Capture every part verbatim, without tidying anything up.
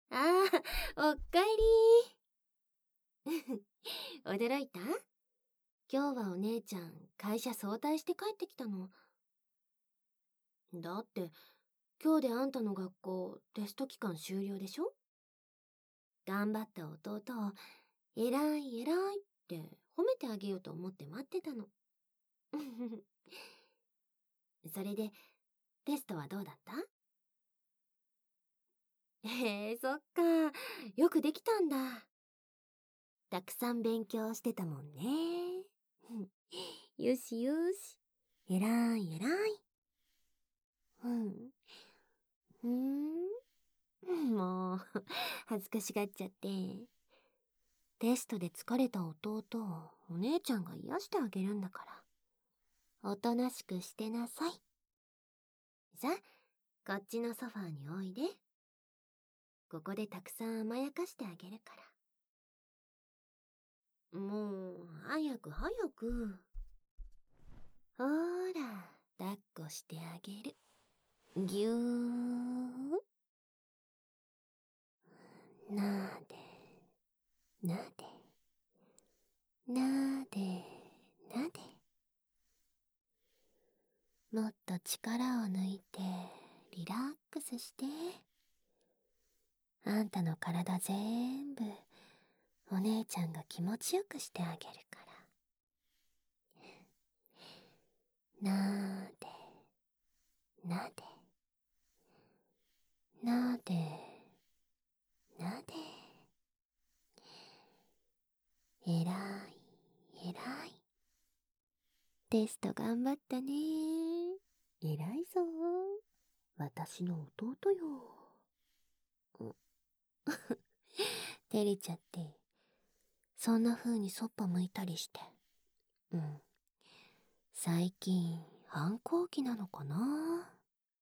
ああ、おっかえりー。驚いた？今日はお姉ちゃん、会社早退して帰ってきたの。だって、今日であんたの学校、テスト期間終了でしょ？頑張った弟を、偉い偉いって褒めてあげようと思って待ってたの。それで、テストはどうだった？へえ、そっか。よくできたんだ。たくさん勉強してたもんね。よしよし。えらいえらい。うん。ふーん。もう、恥ずかしがっちゃって。テストで疲れた弟をお姉ちゃんが癒してあげるんだから。おとなしくしてなさい。さあ、こっちのソファーにおいで。ここでたくさん甘やかしてあげるから。もう、早く早く。ほーら、抱っこしてあげる。ぎゅー。なで、なで、なで、なで。もっと力を抜いて、リラックスして。あんたの体全部、お姉ちゃんが気持ちよくしてあげるから。なで、なで、なで、なで。えらい、えらい。テスト頑張ったね。えらいぞ。私の弟よ。照れちゃって、そんな風にそっぽ向いたりして。うん。最近、反抗期なのかな。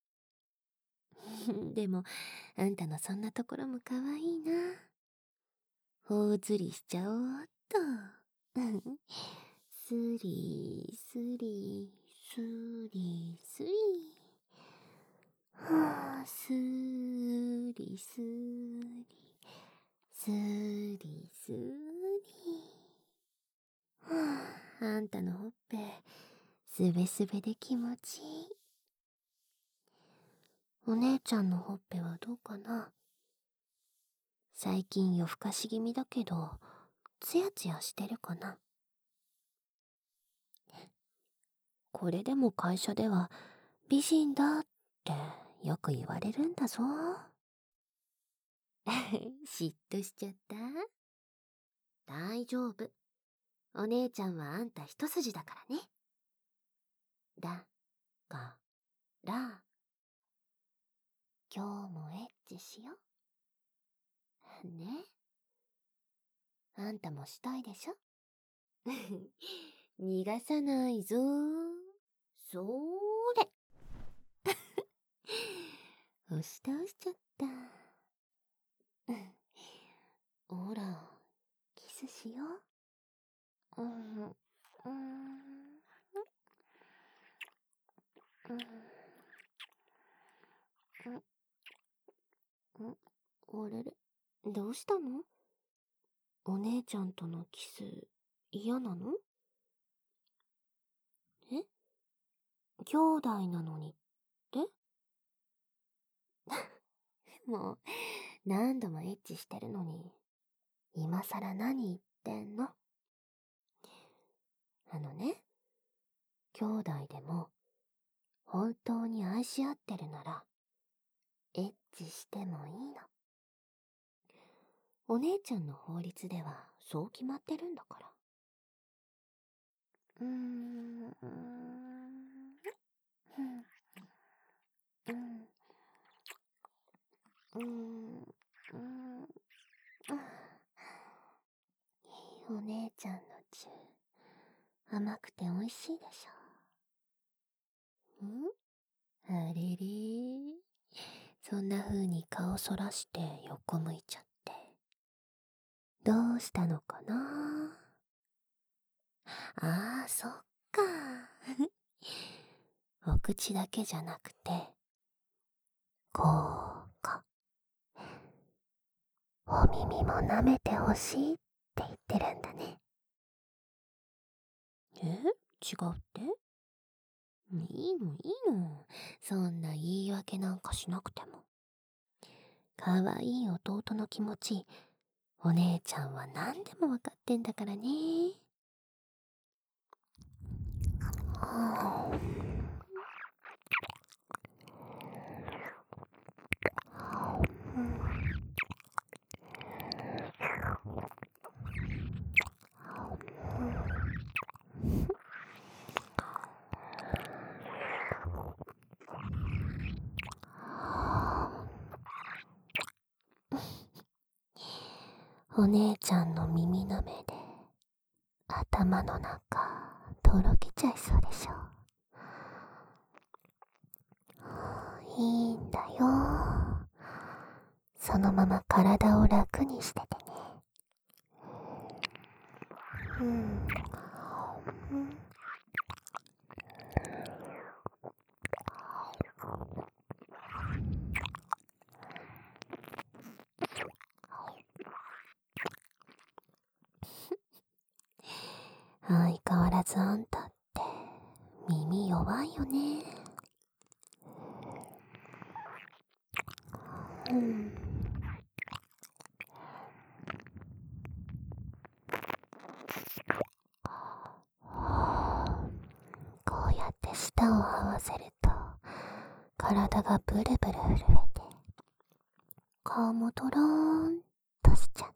でも、あんたのそんなところも可愛いな。頬移りしちゃおうっと。スリスリ、スリスリ。はあ、スリスリ、スリスリ。はあ、あんたのほっぺ、すべすべで気持ちいい。お姉ちゃんのほっぺはどうかな？最近夜更かし気味だけど、ツヤツヤしてるかな？これでも会社では美人だってよく言われるんだぞ。嫉妬しちゃった？大丈夫。お姉ちゃんはあんた一筋だからね。だから、今日もエッチしよ。ね。あんたもしたいでしょ？逃がさないぞ。そーれ。押し倒しちゃった。ほら、キスしよう。うん、うん、うん、うん、あれれ、どうしたの？お姉ちゃんとのキス、嫌なの？え？兄弟なのにって？もう、何度もエッチしてるのに、今さら何言ってんの？あのね、兄弟でも、本当に愛し合ってるなら、エッチしてもいいの。お姉ちゃんの法律ではそう決まってるんだから。うーん、うーん、うん、うん、うん、うん。お姉ちゃんのチュー、甘くて美味しいでしょ。ん？あれれ。そんな風に顔そらして横向いちゃって。どうしたのかな？ああ、そっか。お口だけじゃなくて、こうか。 お耳も舐めてほしいって言ってるんだね。え、違うって？いいのいいの。そんな言い訳なんかしなくても。かわいい弟の気持ち、お姉ちゃんは何でもわかってんだからね。はあ、お姉ちゃんの耳舐めで頭の中とろけちゃいそうでしょ。いいんだよ。そのまま体を楽にしててね。うん。相変わらずあんたって耳弱いよね。うん。こうやって舌を合わせると体がブルブル震えて顔もトローンとしちゃって、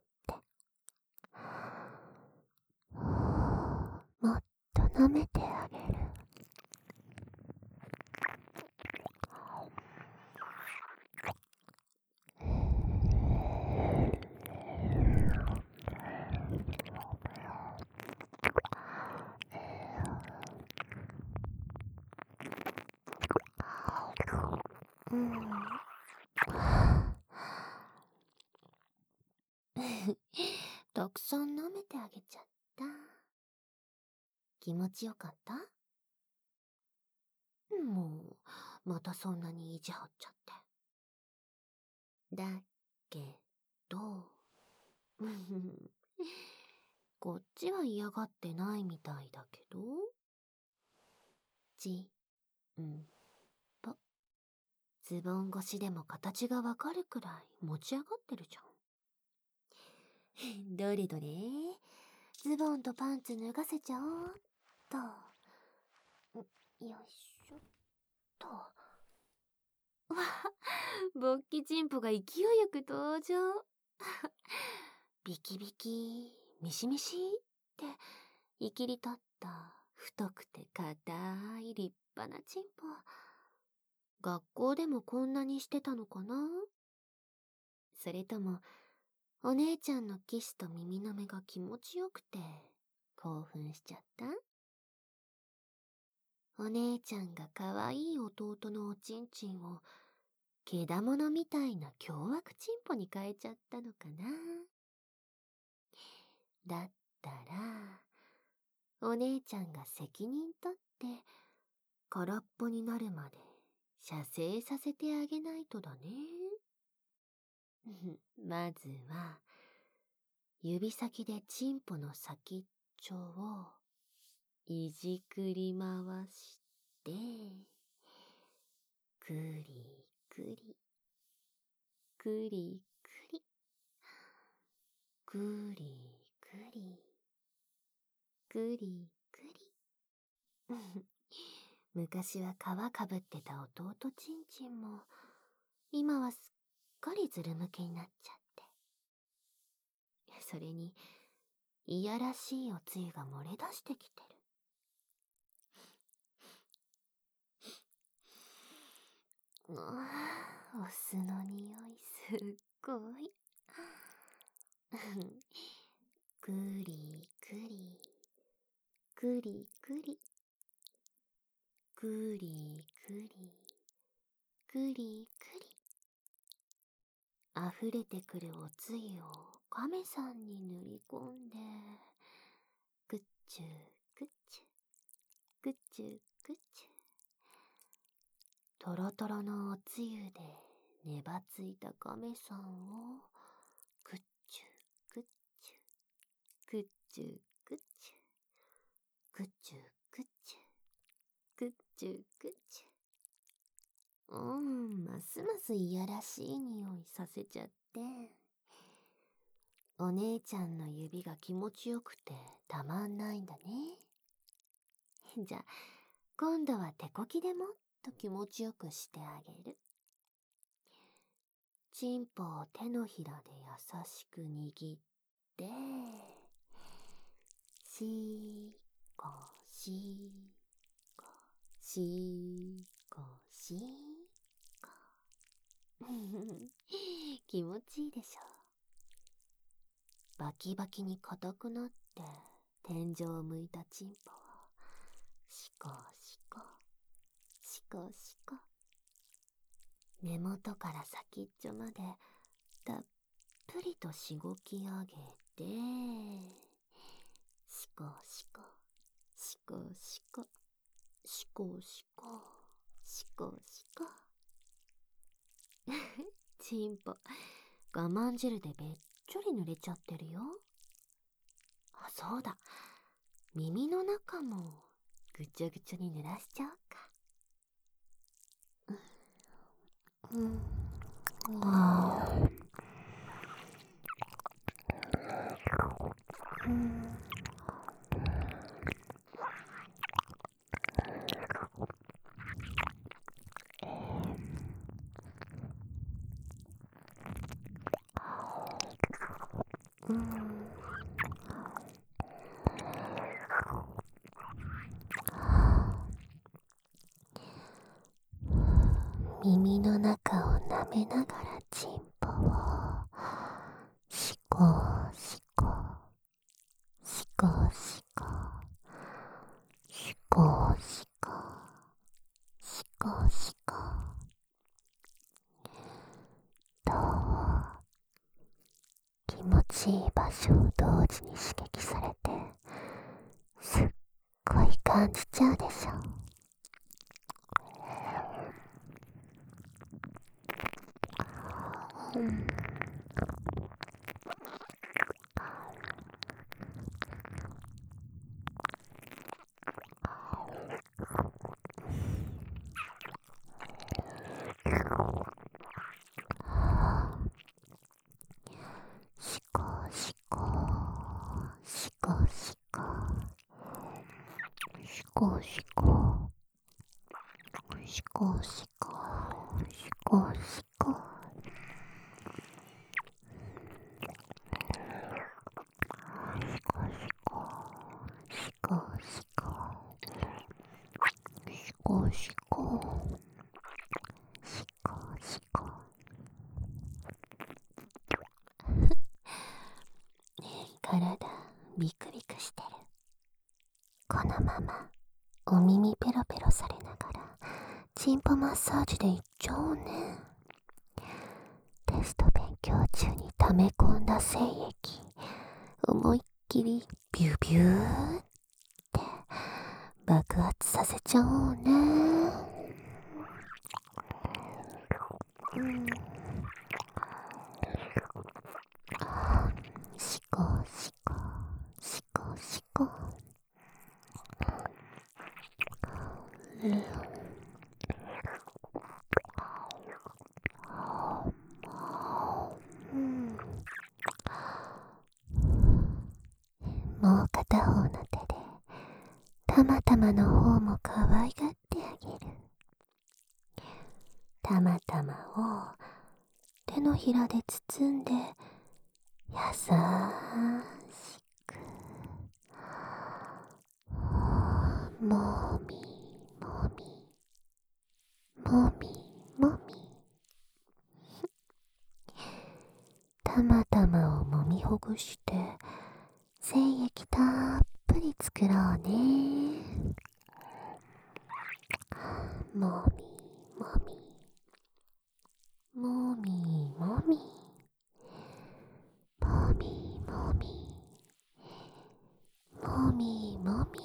もっと舐めてあげる。うん。たくさん舐めてあげちゃった。気持ちよかった？もう、またそんなに意地張っちゃって。だけど、こっちは嫌がってないみたいだけど、ち、ん、ぽ。ズボン越しでも形がわかるくらい持ち上がってるじゃん。どれどれ、ズボンとパンツ脱がせちゃおうっと。よいしょっと。わあ、勃起チンポが勢いよく登場。ビキビキ、ミシミシっていきり立った太くて硬い立派なチンポ。学校でもこんなにしてたのかな？それともお姉ちゃんのキスと耳の目が気持ちよくて興奮しちゃった？お姉ちゃんが可愛い弟のおちんちんをけだものみたいな凶悪チンポに変えちゃったのかな？だったらお姉ちゃんが責任取って空っぽになるまで射精させてあげないとだね。まずは指先でチンポの先っちょをいじくり回してくりくりくりくりくりくりくりくり。昔は皮かぶってた弟ちんちんも今はすっかりずるむけになっちゃって、それにいやらしいおつゆが漏れ出してきてる。ああ、お酢の匂いすっごい。くりくりくりくりくりくりくりくり。溢れてくるおつゆを亀さんに塗り込んで、ぐっちゅぐっちゅぐっちゅぐっちゅ。とろとろのおつゆでねばついた亀さんをぐっちゅぐちゅ、ぐちゅぐちゅ、ぐちゅぐちゅ。うーん、ますますいやらしい匂いさせちゃって。お姉ちゃんの指が気持ちよくてたまんないんだね。じゃあ、今度は手こきでもっと気持ちよくしてあげる。チンポを手のひらで優しく握って、しーこしーこしーこしーこ。気持ちいいでしょ。バキバキに硬くなって天井を向いたチンポをシコシコシコシコ、根元から先っちょまでたっぷりとしごき上げて、シコシコシコシコシコシコシコシコ。チンポ我慢汁でべっちょり濡れちゃってるよ。あ、そうだ、耳の中もぐちゃぐちゃに濡らしちゃおうか。うん、あー、うん、うん、耳の中を舐めながらチンポをシコシコシコシコシコシコシコシコ。どう？気持ちいい場所を同時に刺激されてすっごい感じちゃうでしょ。うん、シコシコシコシコシコシコシコシコシコシコ。シコシコシコシコシコシコ。体ビクビクしてる。このままお耳ペロペロされながらチンポマッサージでいっちゃおうね。テスト勉強中に溜め込んだ精液思いっきりビュービューって爆発させちゃおうね。うん、シコシコシコシコ、うん、うん、もう片方の手でたまたまの方も可愛がってあげる。たまたまを手のひらで包んで優しくもみもみもみもみ、たまたまをもみほぐして精液たっぷり作ろうね。もみもみもみもみもみもみもみもみ、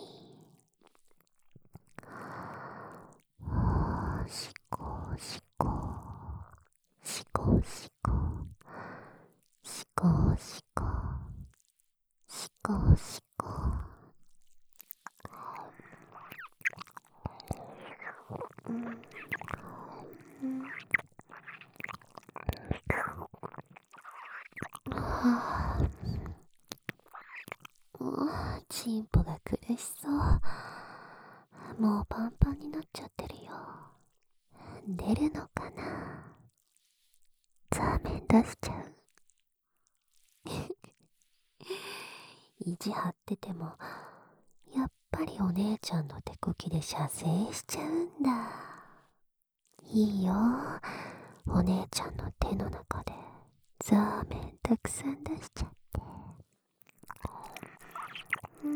シコシコシコシコシコシコシコこしこ。うん。うん。はぁ、あ、チンポが苦しそう。もうパンパンになっちゃってるよ。出るのかな。ザーメン出しちゃう。意地張っててもやっぱりお姉ちゃんの手こきで射精しちゃうんだ。いいよ、お姉ちゃんの手の中でザーメンたくさん出しちゃって。うん。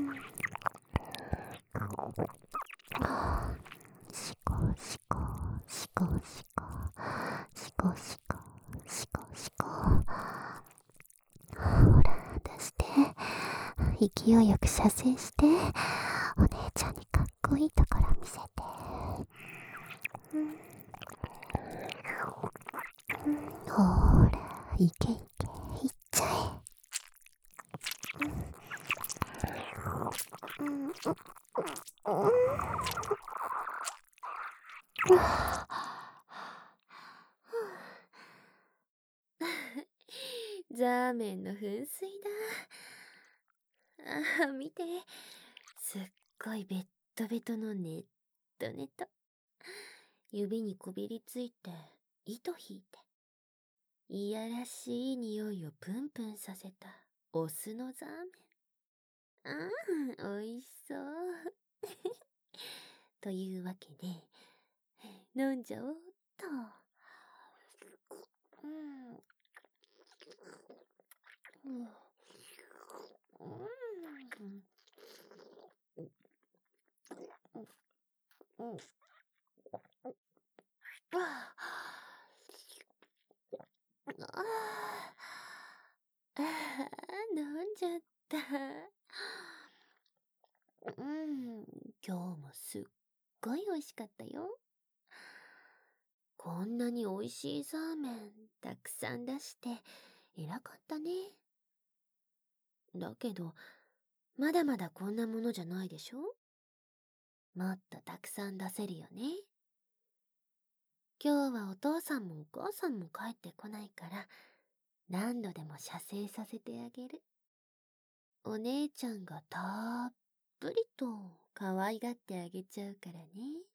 しこしこしこしこしこしこしこしこ。ほら出して、勢いよく射精して、お姉ちゃんにかっこいいところ見せて。うん、うん、ほらいけいけ、いっちゃえ。うん、うん、うん、ザーメンの噴水だ。ああ、見て。すっごいベッドベトのネットネト。指にこびりついて、糸引いて。いやらしい匂いをプンプンさせたオスのザーメン。ああ、おいしそう。というわけで、飲んじゃおうっと。うん。うん。うん。うん。ああ、飲んじゃった。うん、今日もすっごい美味しかったよ。こんなに美味しいザーメンたくさん出して偉かったね。だけど、まだまだこんなものじゃないでしょ？もっとたくさん出せるよね。今日はお父さんもお母さんも帰ってこないから、何度でも射精させてあげる。お姉ちゃんがたっぷりと可愛がってあげちゃうからね。